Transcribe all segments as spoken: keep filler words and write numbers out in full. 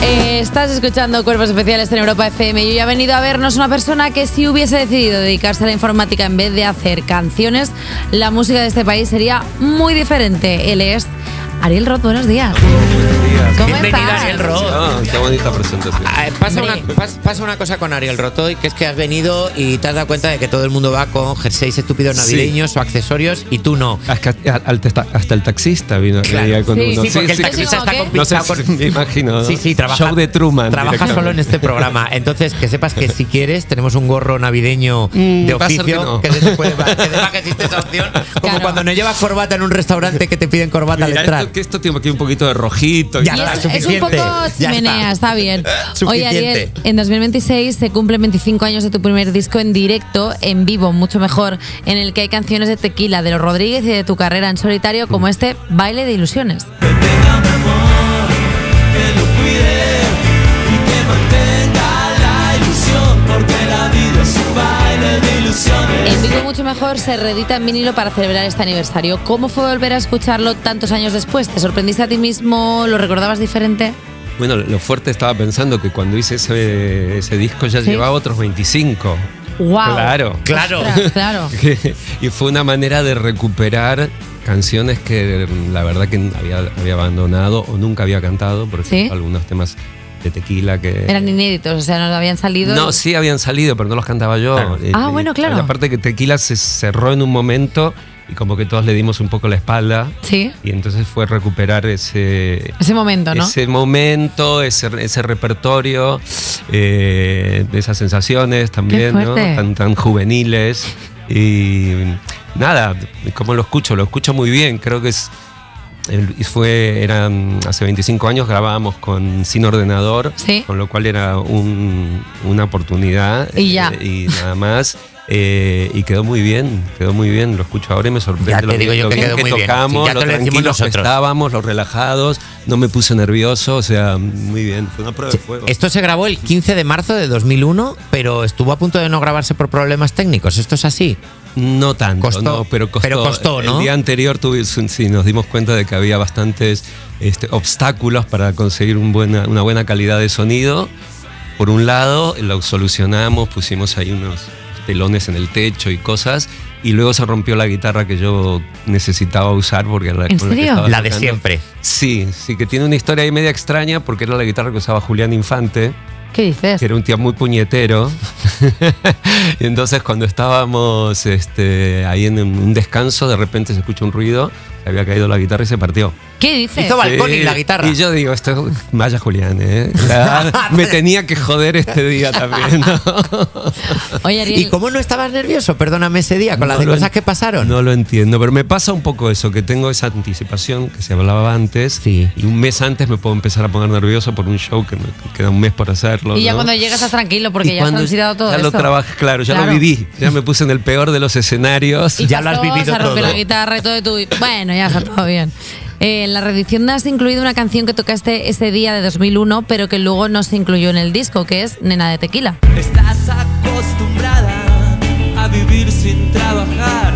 Eh, estás escuchando Cuerpos Especiales en Europa F M y hoy ha venido a vernos una persona que si hubiese decidido dedicarse a la informática en vez de hacer canciones, la música de este país sería muy diferente. Él es Ariel Roth. Buenos días. Buenos días. ¿Cómo Bienvenido, estás? Ariel Roth. Ah, qué bonita presentación. Ah, Pasa una, pas- pasa una cosa con Ariel Roth hoy, que es que has venido y te has dado cuenta de que todo el mundo va con jerseys estúpidos navideños Sí. o accesorios y tú no. Hasta, hasta el taxista vino Claro. venía con Sí, uno. Sí, porque el sí, taxista sí, está ¿qué? No complicado sé, con... me imagino. ¿no? Sí, sí, trabaja. Show de Truman. Trabaja solo en este programa. Entonces, que sepas que si quieres, tenemos un gorro navideño Mm, de va a ser oficio que no. que, se puede, que sepa que existe esa opción. Como Claro. cuando no llevas corbata en un restaurante que te piden corbata al Mira, entrar. esto, que esto tiene aquí un poquito de rojito. Ya Y está, es, es un suficiente. poco Ya chimenea, está. está bien. Suficiente. Oye, Ariel, en dos mil veintiséis se cumplen veinticinco años de tu primer disco en directo, en vivo, mucho mejor, en el que hay canciones de Tequila, de Los Rodríguez y de tu carrera en solitario, como este Baile de Ilusiones. Que tenga mi amor, que lo cuide y que mantenga la ilusión, porque la vida es un baile de ilusiones. En vivo mucho mejor se reedita en vinilo para celebrar este aniversario. ¿Cómo fue volver a escucharlo tantos años después? ¿Te sorprendiste a ti mismo? ¿Lo recordabas diferente? Bueno, lo fuerte estaba pensando que cuando hice ese, ese disco ya ¿Sí? llevaba otros veinticinco. ¡Wow! Claro. Claro. Ostras, claro. Y fue una manera de recuperar canciones que la verdad que había, había abandonado o nunca había cantado. Por ejemplo, ¿Sí? algunos temas de Tequila que... Eran inéditos, o sea, no habían salido. No, sí habían salido, pero no los cantaba yo. Claro. Eh, Ah, eh, bueno, claro. Aparte que Tequila se cerró en un momento y como que todos le dimos un poco la espalda. Sí, Y entonces fue recuperar ese, ese momento, ¿no? ese momento, ese, ese repertorio, eh, de esas sensaciones también, Qué ¿no? fuerte. Tan, tan juveniles. Y nada, ¿cómo lo escucho? Lo escucho muy bien. Creo que es. el- y fue, eran hace veinticinco años grabábamos con Sin Ordenador, Sí. con lo cual era un- una oportunidad. Y ya. eh, y nada más. Eh, y quedó muy bien, quedó muy bien. Lo escucho ahora y me sorprende Ya te lo, digo bien- yo lo que bien quedó que muy bien. tocamos, Sí, ya lo te lo decimos tranquilos que nosotros. estábamos, los relajados. No me puse nervioso, o sea, muy bien. Fue una prueba de fuego. Esto se grabó el quince de marzo de dos mil uno, pero estuvo a punto de no grabarse por problemas técnicos. ¿Esto es así? No tanto, Costó, no, pero costó. pero costó, ¿no? El día anterior tuvimos, sí, nos dimos cuenta de que había bastantes este, obstáculos para conseguir un buena, una buena calidad de sonido. Por un lado, lo solucionamos, pusimos ahí unos telones en el techo y cosas, y luego se rompió la guitarra que yo necesitaba usar porque era la, ¿En con la que serio? estaba La de tocando. siempre. Sí, sí, que tiene una historia ahí media extraña porque era la guitarra que usaba Julián Infante, ¿Qué dices? que era un tío muy puñetero. Y entonces cuando estáamos este, ahí en un descanso, de repente se escucha un ruido, se había caído la guitarra y se partió. ¿Qué dices? Hizo balcón y Sí, la guitarra. Y yo digo, esto vaya Julián, ¿eh? O sea, me tenía que joder este día también, ¿no? Oye, Ariel, ¿Y cómo no estabas nervioso? Perdóname ese día, con las No de lo cosas en- que pasaron. No lo entiendo, pero me pasa un poco eso, que tengo esa anticipación que se hablaba antes, Sí. y un mes antes me puedo empezar a poner nervioso por un show que me queda un mes por hacerlo. y ya ¿no? cuando llegas estás tranquilo porque Y ya has cuando considerado todo ya esto. lo trabajé, claro, ya Claro. lo viví, ya me puse en el peor de los escenarios. Y Ya lo has pasó, vivido se rompió todo. la guitarra y todo, y tú, bueno, ya está todo bien. Eh, en la reedición has incluido una canción que tocaste ese día de dos mil uno, pero que luego no se incluyó en el disco, que es Nena de Tequila. Estás acostumbrada a vivir sin trabajar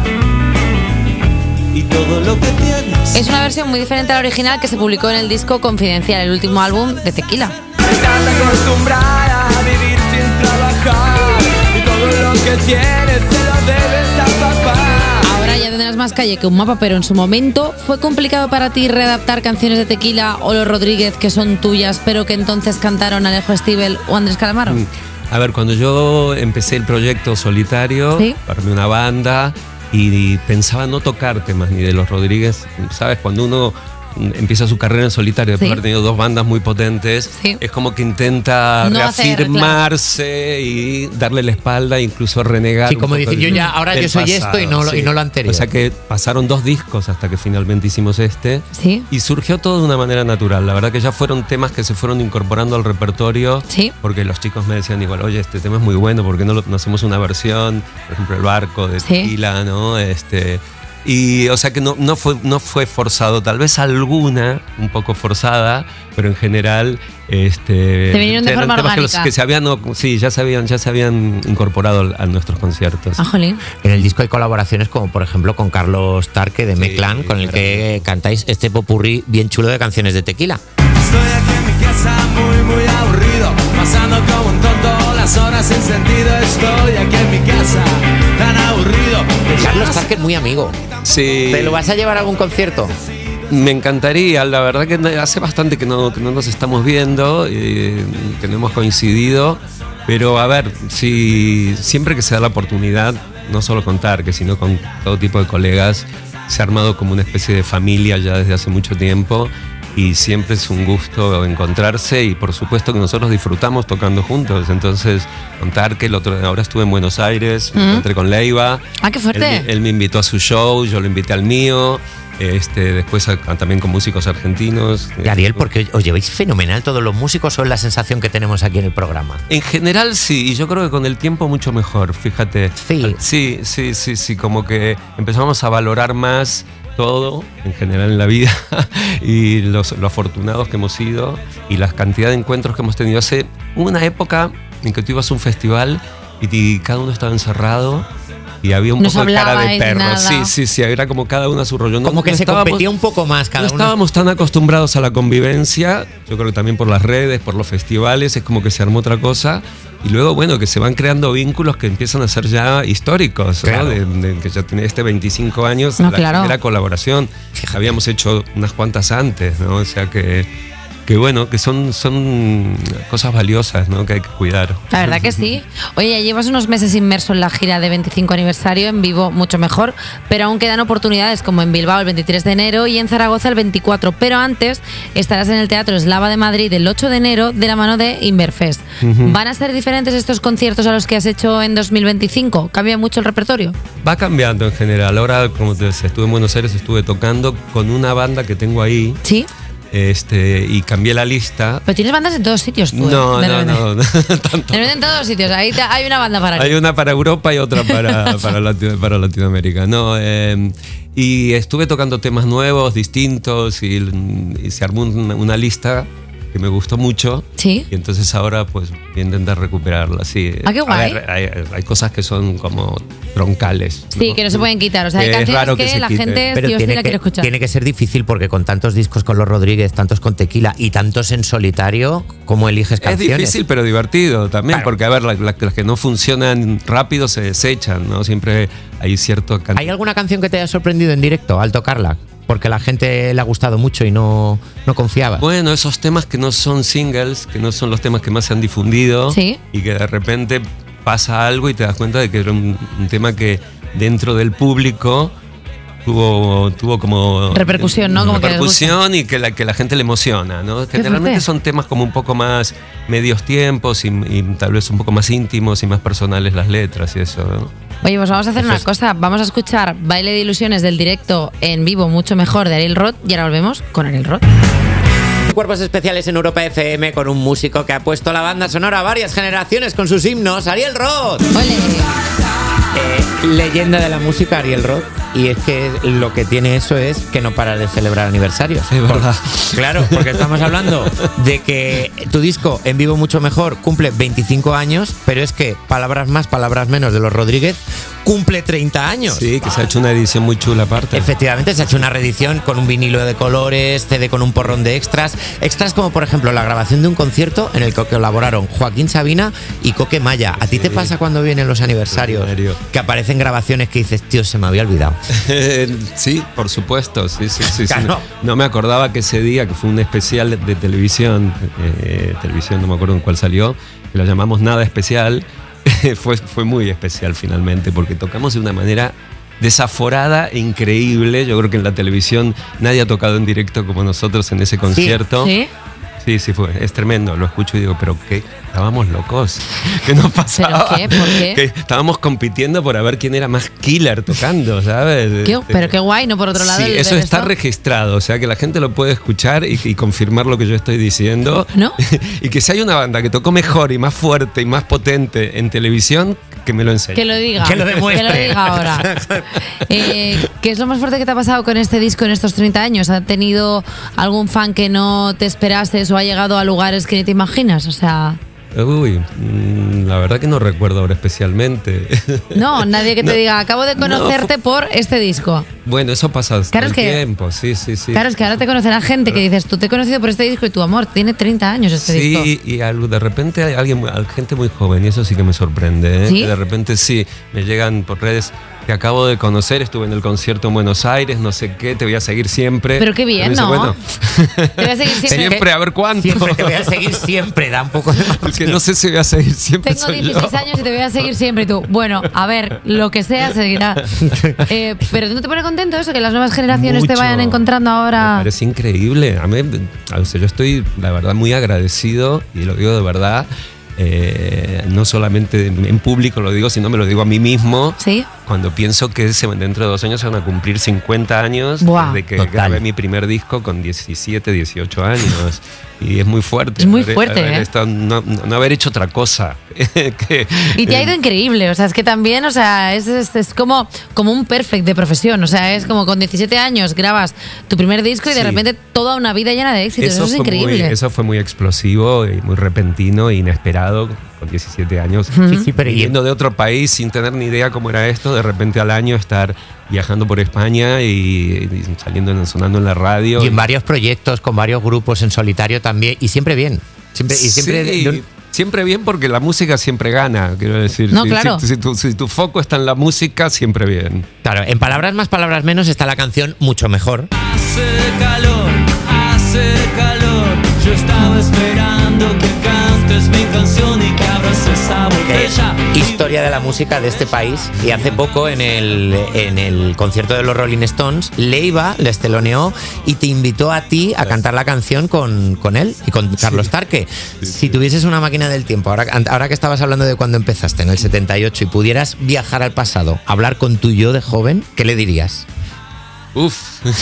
y todo lo que tienes. Es una versión muy diferente a la original que se publicó en el disco Confidencial, el último álbum de Tequila. Estás acostumbrada a vivir sin trabajar y todo lo que tienes se lo debes a papá. Ahora ya tendrás más calle que un mapa, pero en su momento ¿fue complicado para ti readaptar canciones de Tequila o Los Rodríguez que son tuyas, pero que entonces cantaron Alejo Stivel o Andrés Calamaro? A ver, cuando yo empecé el proyecto solitario, Sí. armé una banda y, y pensaba no tocar temas ni de los Rodríguez. ¿Sabes? Cuando uno mm, empieza su carrera en solitario, después Sí. de haber tenido dos bandas muy potentes, Sí. es como que intenta No hacer, reafirmarse y darle la espalda, incluso renegar. Sí, un como poco decir, del- yo ya, ahora del yo soy esto y no lo- y no lo anterior. O sea que pasaron dos discos hasta que finalmente hicimos este. Sí. Y surgió todo de una manera natural. La verdad que ya fueron temas que se fueron incorporando al repertorio. Sí. Porque los chicos me decían igual, oye, este tema es muy bueno, ¿por qué no, lo- no hacemos una versión? Por ejemplo, El Barco de Sí. Tequila, ¿no? Este, y o sea que no, no, fue, no fue forzado, tal vez alguna un poco forzada, pero en general este, Te vinieron de eran forma temas que, los- orgánica. que se habían, sí, ya se habían, ya se habían incorporado a nuestros conciertos. Ah, jolín. En el disco hay colaboraciones como por ejemplo con Carlos Tarque de Sí, Meclán, con el claro. que cantáis este popurrí bien chulo de canciones de Tequila. Estoy aquí en mi casa muy muy que es muy amigo. Sí. ¿Te lo vas a llevar a algún concierto? Me encantaría, la verdad que hace bastante que no, que no nos estamos viendo, eh, que no hemos coincidido, pero a ver, si siempre que se da la oportunidad, no solo con Tarque, sino con todo tipo de colegas, se ha armado como una especie de familia ya desde hace mucho tiempo y siempre es un gusto encontrarse y por supuesto que nosotros disfrutamos tocando juntos, entonces con Tarque, el otro, ahora estuve en Buenos Aires, me ¿Mm? encontré con Leiva. Ah, qué fuerte. Él, él me invitó a su show, yo lo invité al mío. Este, después a- a- también con músicos argentinos. Y Ariel, porque os lleváis fenomenal todos los músicos, o es la sensación que tenemos aquí en el programa. En general sí, y yo creo que con el tiempo mucho mejor, fíjate. Sí. Sí, sí, sí, sí, como que empezamos a valorar más todo en general en la vida y los, lo afortunados que hemos sido y la cantidad de encuentros que hemos tenido. Hace una época en que tú ibas a un festival y, y cada uno estaba encerrado y había un No poco os de cara de hablabais perro. nada. Sí, sí, sí, era como cada uno a su rollo. No- Como que no se estábamos- competía un poco más cada No uno. estábamos tan acostumbrados a la convivencia, yo creo que también por las redes, por los festivales, es como que se armó otra cosa. Y luego, bueno, que se van creando vínculos que empiezan a ser ya históricos, ¿no? Claro. De, de que ya tiene este veinticinco años, No, la claro. primera colaboración. Habíamos hecho unas cuantas antes, ¿no? O sea que, que bueno, que son, son cosas valiosas, ¿no? Que hay que cuidar. La verdad que sí. Oye, ya llevas unos meses inmerso en la gira de veinticinco aniversario, en vivo mucho mejor, pero aún quedan oportunidades como en Bilbao el veintitrés de enero y en Zaragoza el veinticuatro. Pero antes estarás en el Teatro Eslava de Madrid el ocho de enero de la mano de Inverfest. ¿Van a ser diferentes estos conciertos a los que has hecho en dos mil veinticinco? ¿Cambia mucho el repertorio? Va cambiando en general. Ahora, como te decía, estuve en Buenos Aires, estuve tocando con una banda que tengo ahí. Sí. Este, y cambié la lista. Pero tienes bandas en todos sitios, tú. ¿eh? No, De no, repente. no, no, tanto. De repente en todos sitios. Ahí te- hay una banda para ti. Hay una para Europa y otra para, para, Latino- para Latinoamérica. No, eh, y estuve tocando temas nuevos, distintos, y, y se armó una, una lista que me gustó mucho. Sí. Y entonces ahora pues voy a intentar recuperarla. Sí. Ah, qué A guay. ver, hay, hay cosas que son como troncales. Sí, que no se pueden quitar. O sea, hay Que es canciones raro que, que se la quiten. gente Pero sí o sí tiene la que, quiere escuchar. tiene que ser difícil porque con tantos discos con los Rodríguez, tantos con Tequila y tantos en solitario, ¿cómo eliges Es canciones? difícil, pero divertido también, Claro. porque a ver, la- la- las que no funcionan rápido se desechan, ¿no? Siempre hay cierto can- ¿Hay alguna canción que te haya sorprendido en directo al tocarla? Porque a la gente le ha gustado mucho y no, no confiaba. Bueno, esos temas que no son singles, que no son los temas que más se han difundido, Sí. y que de repente pasa algo y te das cuenta de que era un, un tema que dentro del público tuvo, tuvo como Repercusión, ¿no? Como que les repercusión y que la, que la gente le emociona, ¿no? Generalmente fuerte. son temas como un poco más medios tiempos y, y tal vez un poco más íntimos y más personales las letras y eso, ¿no? Oye, pues vamos a hacer Eso una es. cosa. Vamos a escuchar Baile de Ilusiones del directo en vivo mucho mejor de Ariel Roth y ahora volvemos con Ariel Roth. Cuerpos especiales en Europa F M con un músico que ha puesto la banda sonora a varias generaciones con sus himnos, Ariel Roth. Ole. Eh, leyenda de la música, Ariel Roth. Y es que lo que tiene eso es que no para de celebrar aniversarios. Es verdad. Por- claro, porque estamos hablando de que tu disco En Vivo Mucho Mejor cumple veinticinco años, pero es que palabras más, palabras menos de los Rodríguez cumple treinta años. Sí, que se ha hecho una edición muy chula aparte. Efectivamente, se ha hecho una reedición con un vinilo de colores, C D con un porrón de extras. Extras como, por ejemplo, la grabación de un concierto en el que colaboraron Joaquín Sabina y Coque Maya. ¿A ti te Sí. pasa cuando vienen los aniversarios Aniversario. que aparecen grabaciones que dices, tío, se me había olvidado? Sí, por supuesto, sí, sí, sí. sí. Claro. No, no me acordaba que ese día, que fue un especial de televisión, eh, televisión, no me acuerdo en cuál salió, que la llamamos Nada Especial, fue, fue muy especial finalmente, porque tocamos de una manera desaforada e increíble. Yo creo que en la televisión nadie ha tocado en directo como nosotros en ese concierto. ¿Sí? Sí, sí, fue. Es tremendo. Lo escucho y digo, pero ¿qué? Estábamos locos. ¿Qué nos pasaba? ¿Pero qué? ¿Por qué? Que estábamos compitiendo por a ver quién era más killer tocando, ¿sabes? Qué- Este, pero qué guay, ¿no? Por otro lado. Sí, el eso ver está esto. registrado, o sea que la gente lo puede escuchar y, y confirmar lo que yo estoy diciendo. ¿No? Y que si hay una banda que tocó mejor y más fuerte y más potente en televisión, que me lo enseñe. Que lo diga. Que lo demuestre. Que lo diga ahora. Eh, ¿Qué es lo más fuerte que te ha pasado con este disco en estos treinta años? ¿Ha tenido algún fan que no te esperases o ha llegado a lugares que ni te imaginas? O sea, Uy, mm, la verdad que no recuerdo ahora especialmente. no, nadie que te No. diga, acabo de No, conocerte por este disco. Bueno, eso pasa todo Claro, el es que- tiempo, sí, sí, sí. Claro, es que ahora te conocerá gente que dices, tú te he conocido por este disco y tu amor, tiene treinta años este disco. Sí, y algo- de repente hay alguien, muy- hay gente muy joven y eso sí que me sorprende. ¿eh? ¿Sí? Que de repente sí, me llegan por redes, te acabo de conocer, estuve en el concierto en Buenos Aires, no sé qué, te voy a seguir siempre. Pero qué bien, dice, ¿no? Bueno, Te voy a seguir siempre. siempre, a ver cuánto. Siempre te voy a seguir siempre, da un poco de Porque no sé si voy a seguir siempre. Tengo soy dieciséis yo. años y te voy a seguir siempre. Y tú, bueno, a ver, lo que sea seguirá. Eh, pero ¿no te pone contento eso? Que las nuevas generaciones te Mucho. vayan encontrando Me ahora. parece increíble. A mí, o sea, yo estoy, la verdad, muy agradecido, y lo digo de verdad, eh, no solamente en público lo digo, sino me lo digo a mí mismo. ¿Sí? Cuando pienso que se- dentro de dos años se van a cumplir cincuenta años Buah. desde que Total. grabé mi primer disco con diecisiete, dieciocho años. Y es muy fuerte. Es muy haber- fuerte, haber ¿eh? estado- no, no- no haber hecho otra cosa. que, Y te ha eh, ido increíble, o sea, es que también, o sea, es, es, es como, como un perfect de profesión, o sea, es como con diecisiete años grabas tu primer disco y de Sí. repente toda una vida llena de éxitos, eso, es fue increíble. Muy, eso fue muy explosivo y muy repentino e inesperado con diecisiete años. Sí, sí, pero y- Viniendo de otro país sin tener ni idea cómo era esto, de repente al año estar viajando por España y, y saliendo, en- sonando en la radio. Y en varios proyectos, con varios grupos en solitario también, y siempre bien. Siempre, y siempre Sí, de- de un- siempre bien porque la música siempre gana, quiero decir. No, Si- claro. Si, si tu, si tu foco está en la música, siempre bien. Claro, en palabras más, palabras menos está la canción Mucho Mejor. Hace calor, hace calor. Yo estaba esperando que cantes mi canción y que abras esa que es botella. historia de la música de este país. Y hace poco en el, en el concierto de los Rolling Stones, Leiva les teloneó y te invitó a ti a cantar la canción con, con él y con Carlos Tarque. Si tuvieses una máquina del tiempo, ahora, ahora que estabas hablando de cuando empezaste, en el setenta y ocho, y pudieras viajar al pasado, hablar con tu yo de joven, ¿qué le dirías? Uf.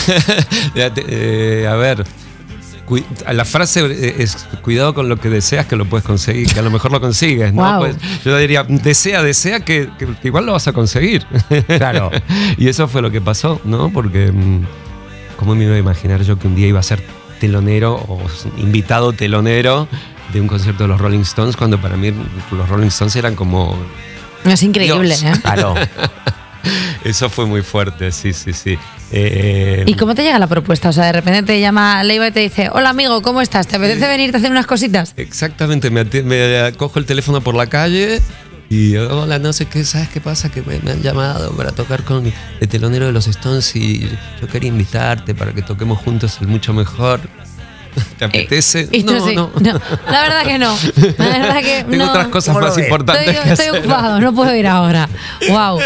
Ya te- eh, a ver. Cui- La frase es cuidado con lo que deseas, que lo puedes conseguir, que a lo mejor lo consigues, ¿no? Guau. Pues yo diría, desea, desea que, que- que igual lo vas a conseguir. Claro. Y eso fue lo que pasó, ¿no? Porque mm, ¿cómo me iba a imaginar yo que un día iba a ser telonero o invitado telonero de un concierto de los Rolling Stones, cuando para mí los Rolling Stones eran como... Es increíble, Dios. ¿eh? Claro. Eso fue muy fuerte, sí, sí, sí. Eh, ¿Y cómo te llega la propuesta? O sea, de repente te llama Leiva y te dice, hola amigo, ¿cómo estás? ¿Te apetece venirte a hacer unas cositas? Exactamente, me, ati- me cojo el teléfono por la calle y hola, no sé qué, ¿sabes qué pasa? Que me, me han llamado para tocar con el telonero de los Stones y yo quería invitarte para que toquemos juntos el Mucho Mejor. ¿Te apetece? Y tú no, sí, no, no, la verdad que no. La verdad que Tengo no. otras cosas ¿Cómo lo más ves? importantes Estoy, que estoy hacer. ocupado, no puedo ir ahora. Wow.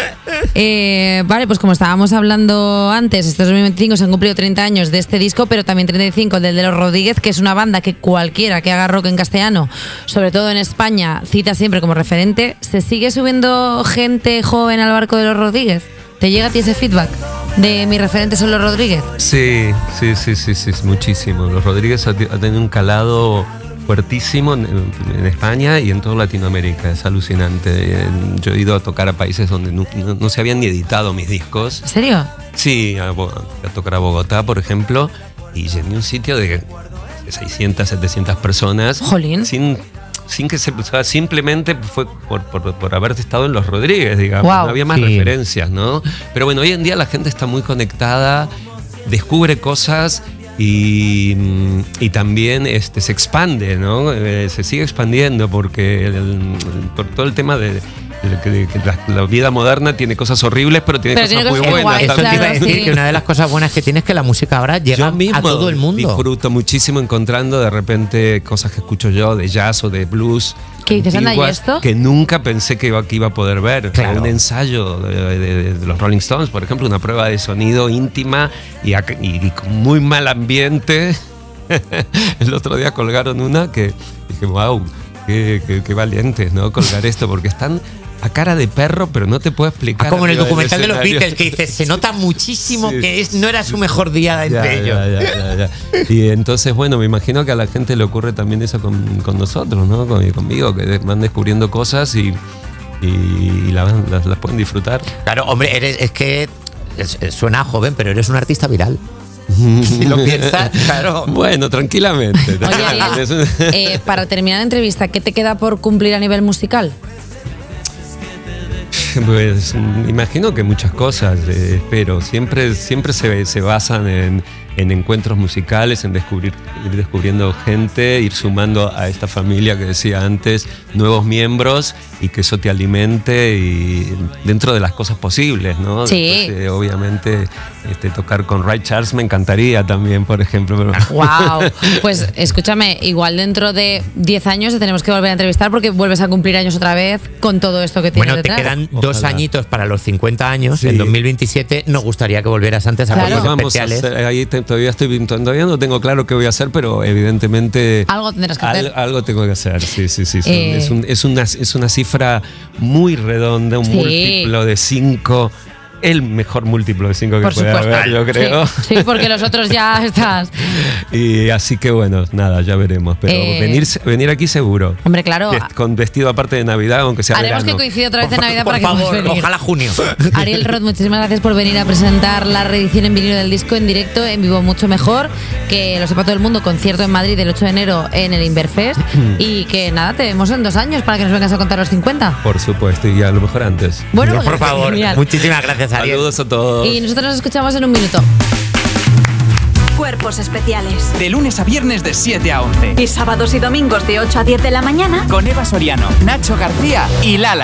Eh, vale, pues como estábamos hablando antes, estos dos mil veinticinco se han cumplido treinta años de este disco, pero también treinta y cinco del de los Rodríguez, que es una banda que cualquiera que haga rock en castellano, sobre todo en España, cita siempre como referente. ¿Se sigue subiendo gente joven al barco de los Rodríguez? ¿Te llega a ti ese feedback de mi referente son los Rodríguez? Sí, sí, sí, sí, sí, muchísimo. Los Rodríguez ha, ti- ha tenido un calado fuertísimo en, en España y en toda Latinoamérica. Es alucinante. Yo he ido a tocar a países donde no, no- no se habían ni editado mis discos. ¿En serio? Sí, a, Bo- a tocar a Bogotá, por ejemplo, y llené un sitio de seiscientas, setecientas personas. Jolín. Sin, sin que se... O sea, simplemente fue por, por, por haber estado en Los Rodríguez, digamos. Guau. No había más Sí. referencias, ¿no? Pero bueno, hoy en día la gente está muy conectada, descubre cosas y, y también este, se expande, ¿no? Eh, se sigue expandiendo porque el- el- por todo el tema de... de que, de que la, la vida moderna tiene cosas horribles, pero tiene Pero cosas tiene muy cosas buenas guays, Eso te también. iba a claro, decir, sí. que una de las cosas buenas que tiene es que la música ahora llega Yo mismo a todo el mundo. disfruto muchísimo encontrando de repente cosas que escucho yo de jazz o de blues. ¿Qué dices, anda, ¿y antiguas, esto? Que nunca pensé que iba, que iba a poder ver. Claro. Un ensayo de, de- de los Rolling Stones, por ejemplo, una prueba de sonido íntima y, ac- y con muy mal ambiente. El otro día colgaron una que dije, wow, qué, qué- qué valientes, ¿no? Colgar esto, porque están a cara de perro, pero no te puedo explicar. Ah, como en el arriba del documental de los escenario. Beatles, que dice, se nota muchísimo Sí. que es, no era su mejor día entre Ya, ellos. ya, ya, ya, ya. Y entonces, bueno, me imagino que a la gente le ocurre también eso con, con nosotros, ¿no? Con, conmigo, que van descubriendo cosas y, y, y la- las, las pueden disfrutar. Claro, hombre, eres, es que es- es- suena joven, pero eres un artista viral. Si lo piensas, claro. Bueno, tranquilamente. Oye, Ariel, Es un- eh, para terminar la entrevista, ¿qué te queda por cumplir a nivel musical? Pues mm, imagino que muchas cosas, eh, espero. Siempre, siempre se, se basan en, en encuentros musicales, en descubrir, ir descubriendo gente, ir sumando a esta familia que decía antes, nuevos miembros y que eso te alimente y dentro de las cosas posibles, ¿no? Sí. Después, eh, obviamente, este, tocar con Ray Charles me encantaría también, por ejemplo. Pero... Wow. Pues escúchame, igual dentro de diez años te tenemos que volver a entrevistar porque vuelves a cumplir años otra vez con todo esto que tienes Bueno, te detrás. quedan Ojalá. dos añitos para los cincuenta años. Sí. En dos mil veintisiete nos gustaría que volvieras antes a Claro. juegos Vamos a especiales. hacer, ahí te- todavía estoy todavía no tengo claro qué voy a hacer, pero evidentemente Algo tendrás que al- hacer. algo tengo que hacer. Sí, sí, sí. Son- Eh. es, un- es una, es una cifra muy redonda, un Sí. múltiplo de cinco. El mejor múltiplo de cinco que Por puede supuesto. haber, yo creo. Sí, sí, porque los otros ya estás. Y así que bueno, nada, ya veremos. Pero Eh. venir, venir aquí seguro. Hombre, claro. Vest- Con vestido aparte de Navidad, aunque sea Haremos que verano. coincida otra vez en Navidad Por para que puedas favor, venir. ojalá junio. Ariel Roth, muchísimas gracias por venir a presentar la reedición en vinilo del disco en directo, en vivo mucho mejor. Que lo sepa todo el mundo, concierto en Madrid el ocho de enero en el Inverfest. Y que nada, te vemos en dos años para que nos vengas a contar los cincuenta. Por supuesto, y a lo mejor antes. Bueno, Por favor, genial. muchísimas gracias, Ariel. Saludos a todos. Y nosotros nos escuchamos en un minuto. Cuerpos especiales. De lunes a viernes de siete a once. Y sábados y domingos de ocho a diez de la mañana. Con Eva Soriano, Nacho García y Lala.